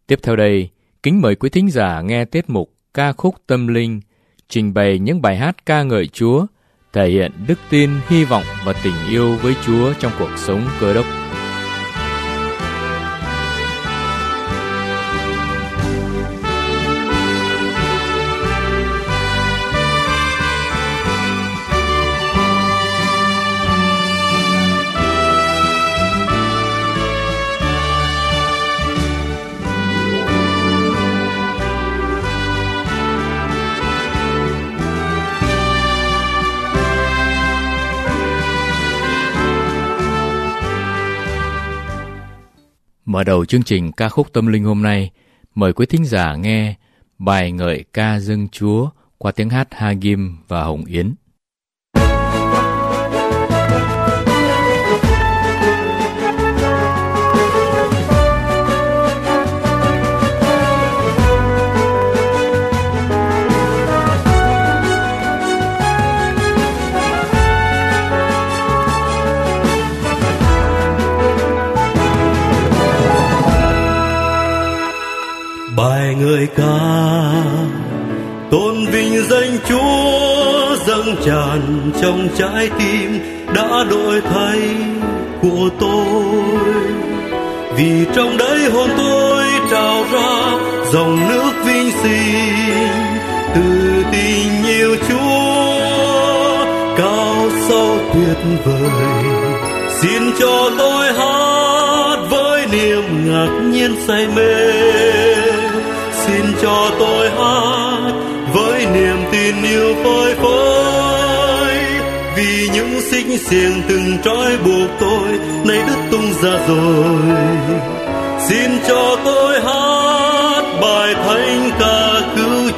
Tiếp theo đây, kính mời quý thính giả nghe tiết mục Ca khúc tâm linh, trình bày những bài hát ca ngợi Chúa, thể hiện đức tin, hy vọng và tình yêu với Chúa trong cuộc sống Cơ Đốc. Mở đầu chương trình ca khúc tâm linh hôm nay, mời quý thính giả nghe bài ngợi ca dâng Chúa qua tiếng hát Hagim và Hồng Yến. Bài ngợi ca tôn vinh danh Chúa dâng tràn trong trái tim đã đổi thay của tôi, vì trong đấy hồn tôi trào ra dòng nước vinh sinh từ tình yêu Chúa cao sâu tuyệt vời. Xin cho tôi hát với niềm ngạc nhiên say mê, xin cho tôi hát với niềm tin yêu phơi phới, vì những xích xiềng từng trói buộc tôi nay đứt tung ra rồi. Xin cho tôi hát bài thánh ca cứu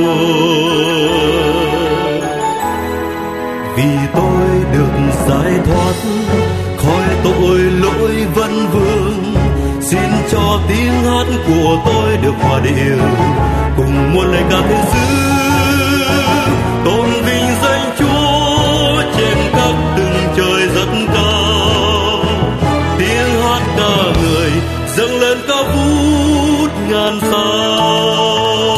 chuộc, vì tôi được giải thoát khỏi tội lỗi vấn vương. Xin cho tiếng hát của tôi được hòa điệu cùng muôn lời ca thiên sứ tôn vinh danh Chúa trên các tầng trời rất cao. Tiếng hát ca người dâng lên cao vút ngàn sao.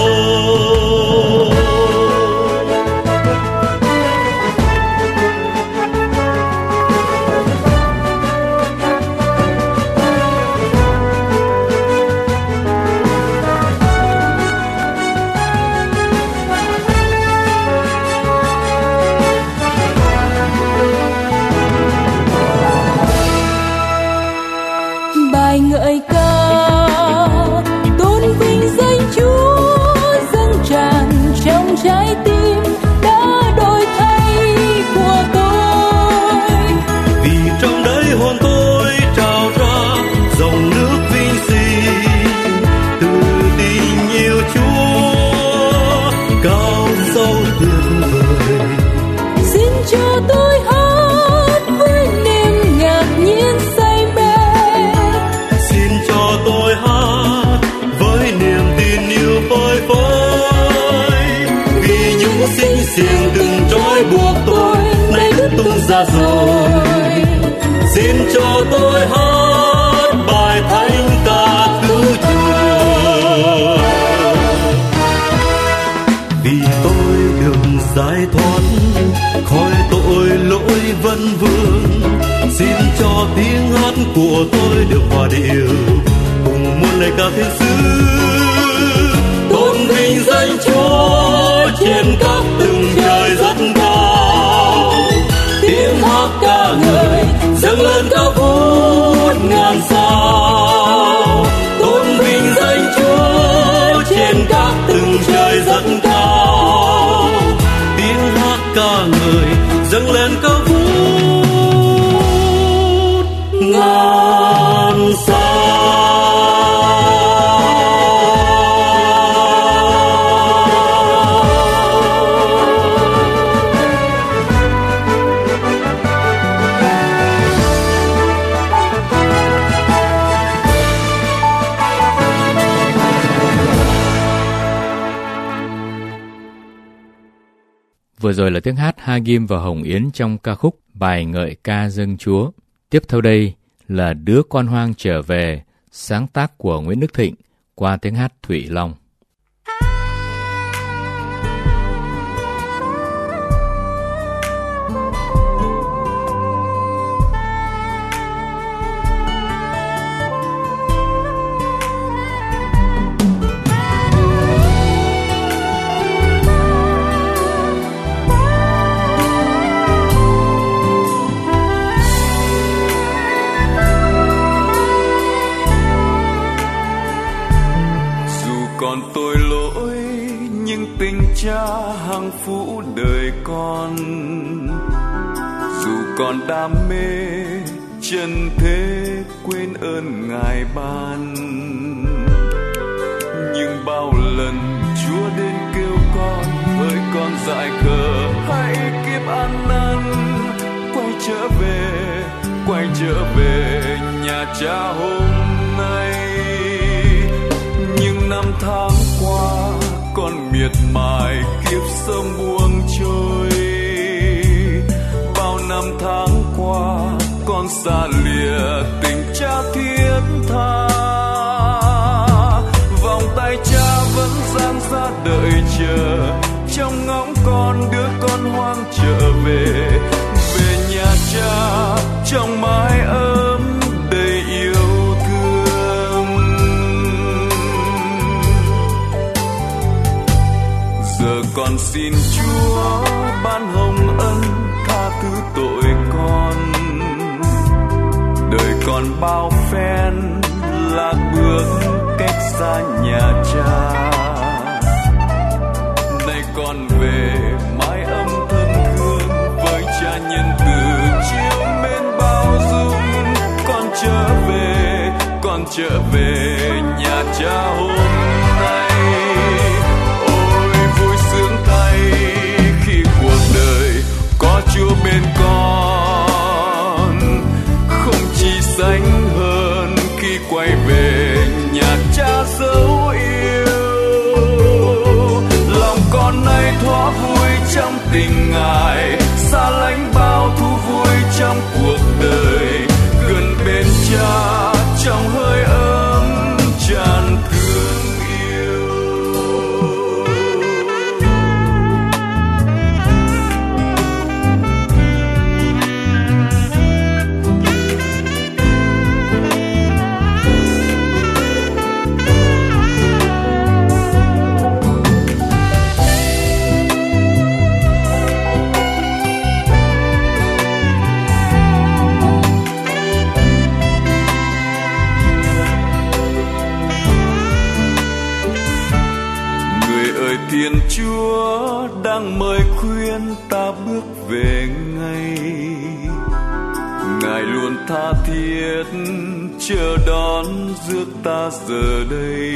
Trái tim đã đổi thay của tôi, vì trong đấy hồn tôi trào ra dòng nước vinh sinh từ tình yêu Chúa cao sâu tuyệt vời. Xin cho tôi hát với niềm ngạc nhiên say mê, xin cho tôi hát với niềm tin yêu phơi phới, xích xiềng từng trói buộc tôi nay đứt tung ra rồi. Xin cho tôi hát bài thánh ca cứu chuộc, vì tôi được giải thoát khỏi tội lỗi vấn vương. Xin cho tiếng hát của tôi được hòa điệu cùng muôn lời ca thiên sứ tôn vinh danh Chúa trên các tầng trời rất cao. Tiếng hát ca ngợi dâng lên cao vút ngàn sao, tôn vinh danh Chúa trên các tầng trời rất cao. Tiếng hát ca ngợi dâng lên cao vút ngàn sao. Vừa rồi là tiếng hát Hagim và Hồng Yến trong ca khúc Bài ngợi ca dâng Chúa. Tiếp theo đây là Đứa con hoang trở về, sáng tác của Nguyễn Đức Thịnh qua tiếng hát Thụy Long. Còn tôi lỗi nhưng tình cha hằng phũ đời con, dù còn đam mê chân thế quên ơn Ngài ban. Nhưng bao lần Chúa đến kêu con, hỡi con dại khờ hãy kiếp ăn năn, quay trở về nhà cha hôm nay. Năm tháng qua con miệt mài kiếp sống buông trôi, bao năm tháng qua con xa lìa tình cha thiết tha. Vòng tay cha vẫn dang ra đợi chờ, trong ngóng con đứa con hoang trở về nhà cha trong mái ấm đầy yêu. Giờ con xin Chúa ban hồng ân tha thứ tội con, đời con bao phen lạc bước cách xa nhà cha. Nay con về mái ấm thân thương với cha nhân từ chiều mến bao dung. Con trở về nhà cha hôm nay. Chúa bên con không chỉ sánh hơn khi quay về nhà cha dấu yêu. Lòng con nay thoa vui trong tình Ngài, xa lánh bao thú vui trong cuộc đời, gần bên cha trong hơi ấm tràn thương yêu. Thiên Chúa đang mời khuyên ta bước về ngay, Ngài luôn tha thiết chờ đón rước ta giờ đây.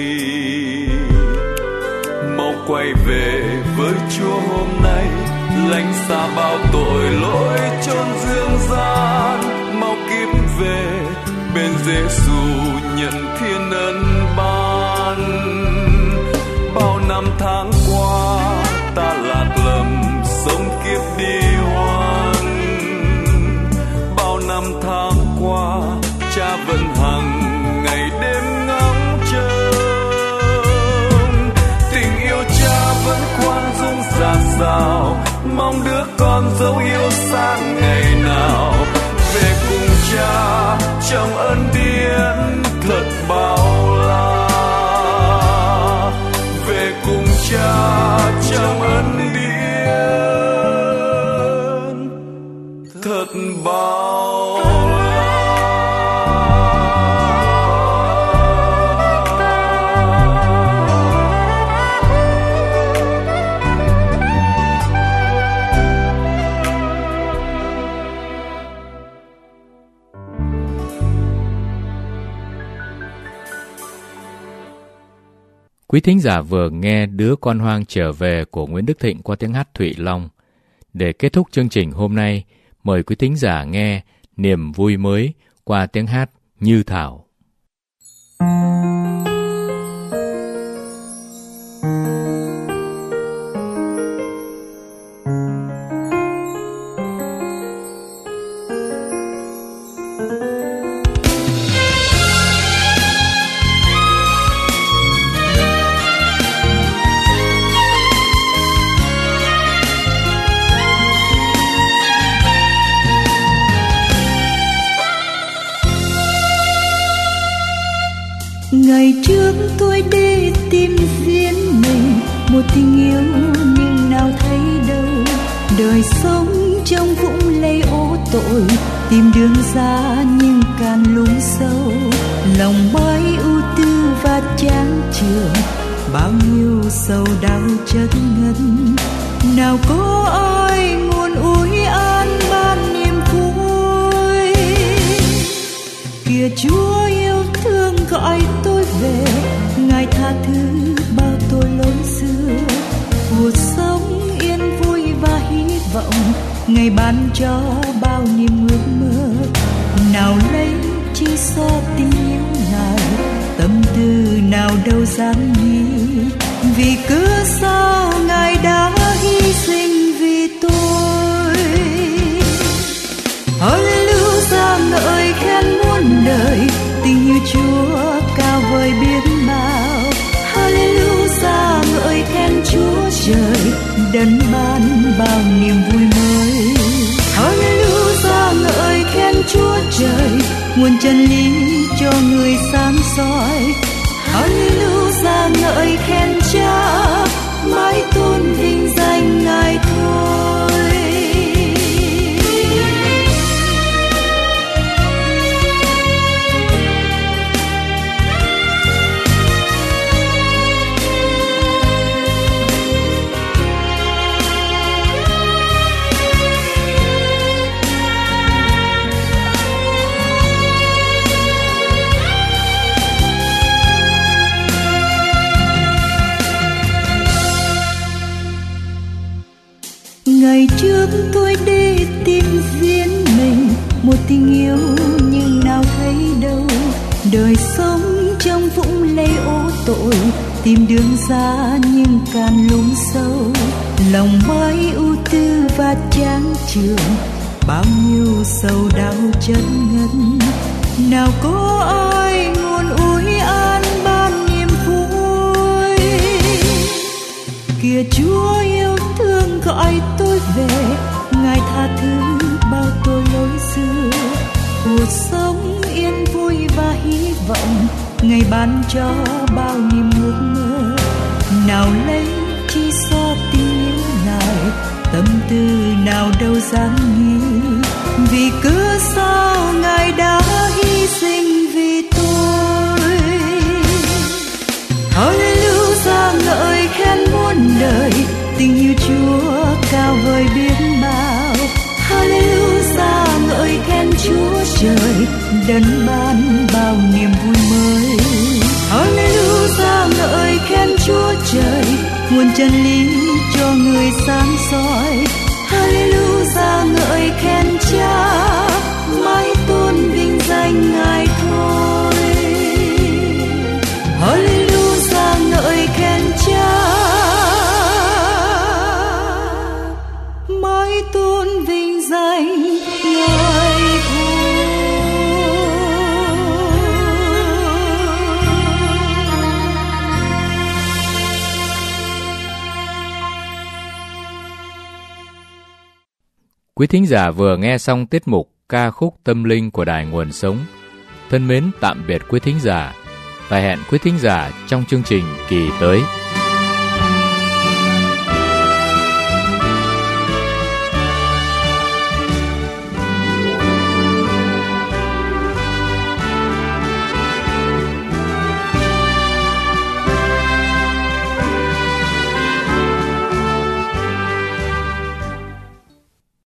Mau quay về với Chúa hôm nay, lánh xa bao tội lỗi chốn dương gian. Mau kíp về bên Giêsu nhận thiên ân ban. Bao năm tháng qua ta lạc lầm sống kiếp đi hoang. Bao năm tháng qua cha vẫn hằng ngày đêm ngóng trông. Tình yêu cha vẫn khoan dung dạt dào, mong đứa con dấu yêu sang ngày nào. Về cùng cha trong ân điển thật bao la. Về cùng cha trong ân điển thật bao la. Quý thính giả vừa nghe Đứa Con Hoang Trở Về của Nguyễn Đức Thịnh qua tiếng hát Thụy Long. Để kết thúc chương trình hôm nay, mời quý thính giả nghe Niềm Vui Mới qua tiếng hát Như Thảo. Ngày trước tôi đi tìm riêng mình một tình yêu nhưng nào thấy đâu. Đời sống trong vũng lầy ô tội, tìm đường ra nhưng càng lún sâu. Lòng mãi ưu tư và chán chường, bao nhiêu sầu đau chất ngất. Nào có ai nguồn ủi an ban niềm vui. Kìa Chúa yêu thương gọi tôi về, Ngài tha thứ bao tội lỗi xưa. Cuộc sống yên vui và hy vọng, Ngài ban cho bao niềm ước mơ. Nào lấy chi so tình yêu Ngài, tâm tư nào đâu dám nghĩ. Vì cớ sao Ngài đã hy sinh vì tôi. Hallelujah, ngợi khen muôn đời, tình yêu Chúa cao vời biết bao. Hallelujah, ngợi khen Chúa trời, đấng ban bao niềm vui mới. Hallelujah, ngợi khen Chúa trời, nguồn chân lý cho người sáng soi. Hallelujah, ngợi khen Cha, mãi tôn vinh danh Ngài thôi. Ngày trước tôi đi tìm riêng mình một tình yêu nhưng nào thấy đâu. Đời sống trong vũng lầy ô tội, tìm đường ra nhưng càng lún sâu. Lòng mãi ưu tư và chán chường, bao nhiêu sầu đau chất ngất. Nào có ai nguồn ủi an ban niềm vui. Kìa Chúa yêu thương gọi tôi về, Ngài tha thứ bao tội lỗi xưa. Cuộc sống yên vui và hy vọng, Ngài ban cho bao niềm ước mơ. Nào lấy chi so tình yêu Ngài, tâm tư nào đâu dám nghĩ. Vì cớ sao Ngài đã hy sinh vì tôi. Hallelujah, ngợi khen muôn đời, tình yêu Chúa cao vời biết bao. Hallelujah, ngợi khen Chúa trời, đấng ban bao niềm vui mới. Hallelujah, ngợi khen Chúa trời, nguồn chân lý cho người sáng soi. Hallelujah, ngợi khen Cha, mãi tôn vinh danh Ngài thôi. Hallelujah, ngợi khen Cha, mãi tôn vinh danh Ngài thôi. Quý thính giả vừa nghe xong tiết mục ca khúc tâm linh của Đài Nguồn Sống. Thân mến tạm biệt quý thính giả và hẹn quý thính giả trong chương trình kỳ tới.